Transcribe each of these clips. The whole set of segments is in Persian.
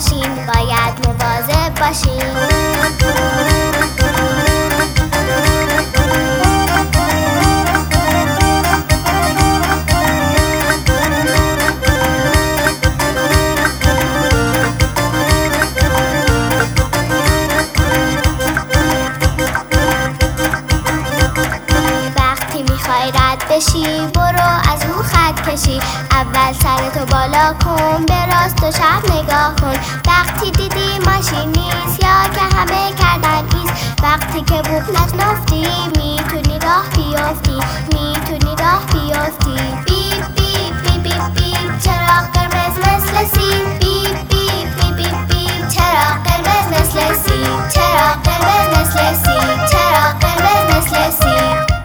باشین، باید مواظب باشین. رد بشی برو از رو خط کشی، اول سرتو بالا کن، به راست و چپ نگاه کن. وقتی دیدی ماشین نیست یا که همه کردن ایست، وقتی که بوق نشنفتی میتونی راه بیفتی، میتونی راه بیفتی. بیپ بیپ بیپ بیپ بیپ چراغ قرمز مثل سیب، بیپ بیپ بیپ بیپ بیپ چراغ قرمز مثل سیب، چراغ قرمز مثل سیب، چراغ قرمز مثل سیب.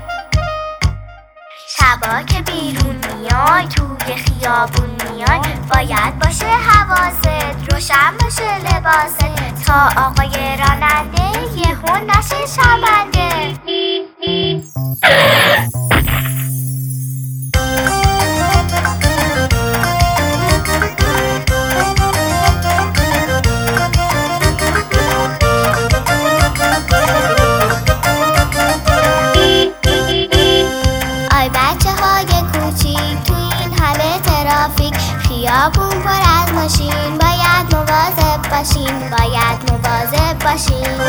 شبا که بیرون میای توی خیابون میای، باید باشه حواست، روشن باشه لباست، تا آقای راننده یهو نشه شرمنده. خیابون پر از ماشین، باید مواظب باشین، باید مواظب باشین.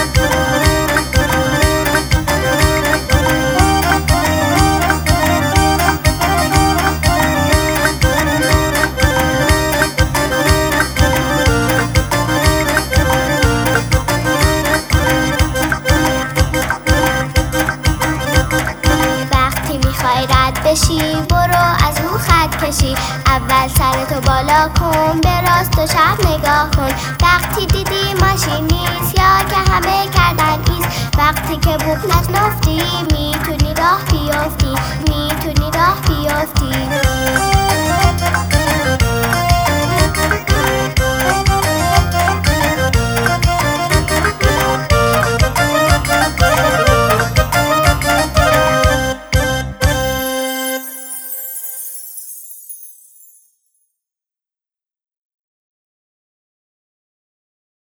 وقتی میخوای رد بشی برو از رو خط کشی، اول سرتو بالا کن، به راست و چپ نگاه کن. وقتی دیدی